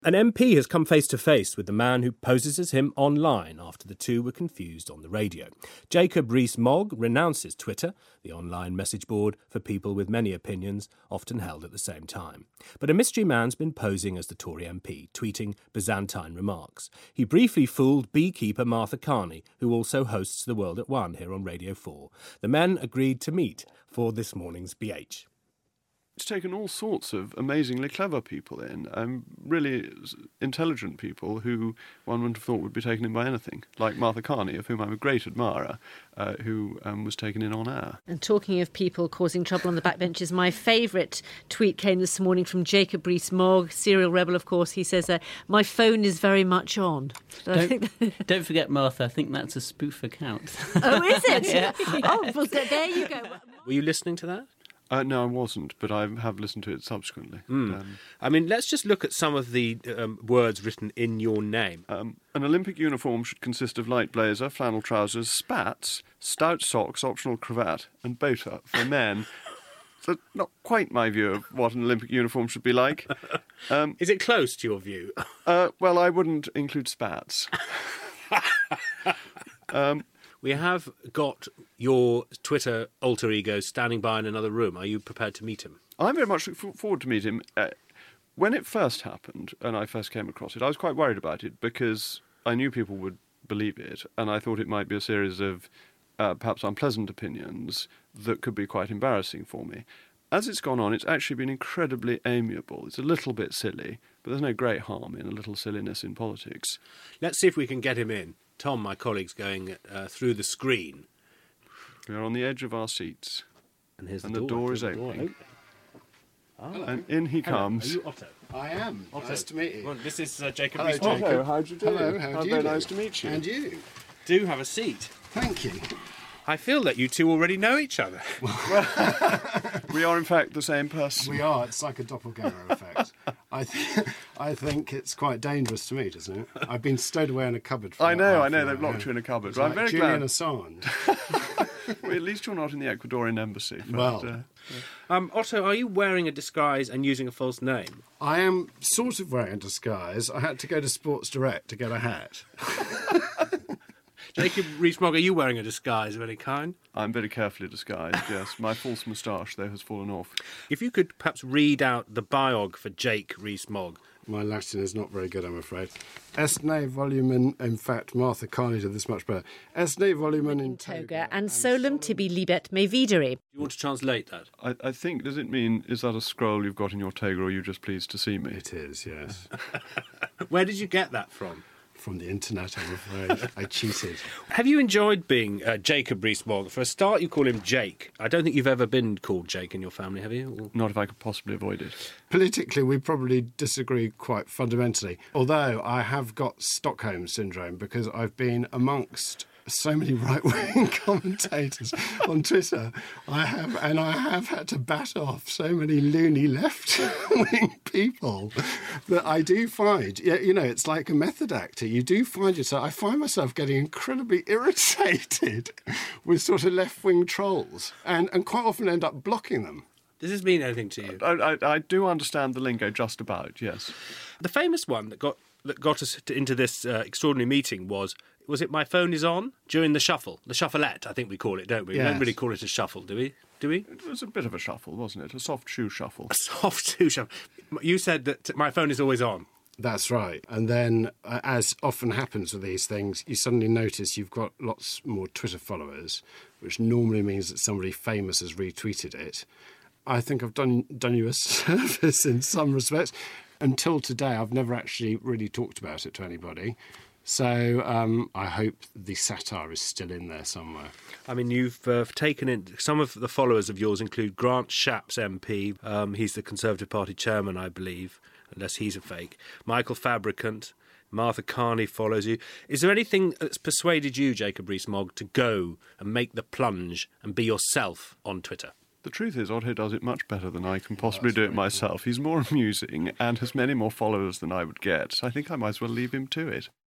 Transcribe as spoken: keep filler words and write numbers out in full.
An M P has come face-to-face with the man who poses as him online after the two were confused on the radio. Jacob Rees-Mogg renounces Twitter, the online message board for people with many opinions, often held at the same time. But a mystery man's been posing as the Tory M P, tweeting Byzantine remarks. He briefly fooled beekeeper Martha Carney, who also hosts The World at One here on Radio four. The men agreed to meet for this morning's B H. It's taken all sorts of amazingly clever people in, um, really intelligent people who one wouldn't have thought would be taken in by anything, like Martha Carney, of whom I'm a great admirer, uh, who um, was taken in on air. And talking of people causing trouble on the backbenches, my favourite tweet came this morning from Jacob Rees-Mogg, serial rebel, of course. He says, uh, my phone is very much on. So don't, I think that... don't forget, Martha, I think that's a spoof account. Oh, is it? Yeah. Oh, well, there you go. Were you listening to that? Uh, no, I wasn't, but I have listened to it subsequently. Mm. Um, I mean, let's just look at some of the um, words written in your name. Um, an Olympic uniform should consist of light blazer, flannel trousers, spats, stout socks, optional cravat, and boater for men. So not quite my view of what an Olympic uniform should be like. Um, Is it close to your view? uh, well, I wouldn't include spats. um, We have got your Twitter alter ego standing by in another room. Are you prepared to meet him? I'm very much looking forward to meet him. Uh, when it first happened, and I first came across it, I was quite worried about it because I knew people would believe it, and I thought it might be a series of uh, perhaps unpleasant opinions that could be quite embarrassing for me. As it's gone on, it's actually been incredibly amiable. It's a little bit silly, but there's no great harm in a little silliness in politics. Let's see if we can get him in. Tom, my colleague's going uh, through the screen. We are on the edge of our seats. And, here's and the, the door, door is the door opening. opening. Oh. And in he Hello. comes. Are you Otto? I am. Otto. Nice to meet you. Well, this is uh, Jacob Hello, Rees-Mogg. Jacob. Otto, how'd you do? Hello, how do you very do? nice to meet you. And you. Do have a seat. Thank you. I feel that you two already know each other. We are, in fact, the same person. We are. It's like a doppelganger effect. I, th- I think it's quite dangerous to meet, isn't it? I've been stowed away in a cupboard for I know, half I know. an They've hour, locked yeah. you in a cupboard. It's But like I'm very Julian glad. Assange. Well, at least you're not in the Ecuadorian embassy. But, Well. uh, Um, Otto, are you wearing a disguise and using a false name? I am sort of wearing a disguise. I had to go to Sports Direct to get a hat. Jacob Rees-Mogg, are you wearing a disguise of any kind? I'm very carefully disguised, yes. My false moustache, though, has fallen off. If you could perhaps read out the biog for Jake Rees-Mogg. My Latin is not very good, I'm afraid. Est ne volumen, in fact, Martha Carney did this much better. Est ne volumen in toga, and solum tibi libet me videre. Do you want to translate that? I, I think, does it mean, is that a scroll you've got in your toga, or are you just pleased to see me? It is, yes. Where did you get that from? From the internet, I'm afraid. I cheated. Have you enjoyed being uh, Jacob Rees-Mogg? For a start, you call him Jake. I don't think you've ever been called Jake in your family, have you? Or... Not if I could possibly avoid it. Politically, we probably disagree quite fundamentally. Although I have got Stockholm syndrome because I've been amongst so many right-wing commentators on Twitter. I have, and I have had to bat off so many loony left-wing people that I do find, you know, it's like a method actor. You do find yourself, I find myself getting incredibly irritated with sort of left-wing trolls and, and quite often end up blocking them. Does this mean anything to you? I, I, I do understand the lingo just about, yes. The famous one that got that got us to, into this uh, extraordinary meeting was, was it My Phone Is On? During the shuffle. The shuffleette, I think we call it, don't we? Yes. We don't really call it a shuffle, do we? Do we? It was a bit of a shuffle, wasn't it? A soft shoe shuffle. A soft shoe shuffle. You said that my phone is always on. That's right. And then, uh, as often happens with these things, you suddenly notice you've got lots more Twitter followers, which normally means that somebody famous has retweeted it. I think I've done done you a service in some respects. Until today, I've never actually really talked about it to anybody. So um, I hope the satire is still in there somewhere. I mean, you've uh, taken in... Some of the followers of yours include Grant Shapps M P. Um, he's the Conservative Party chairman, I believe, unless he's a fake. Michael Fabricant. Martha Carney follows you. Is there anything that's persuaded you, Jacob Rees-Mogg, to go and make the plunge and be yourself on Twitter? The truth is, Otto does it much better than I can possibly Oh, do it right. myself. He's more amusing and has many more followers than I would get. So I think I might as well leave him to it.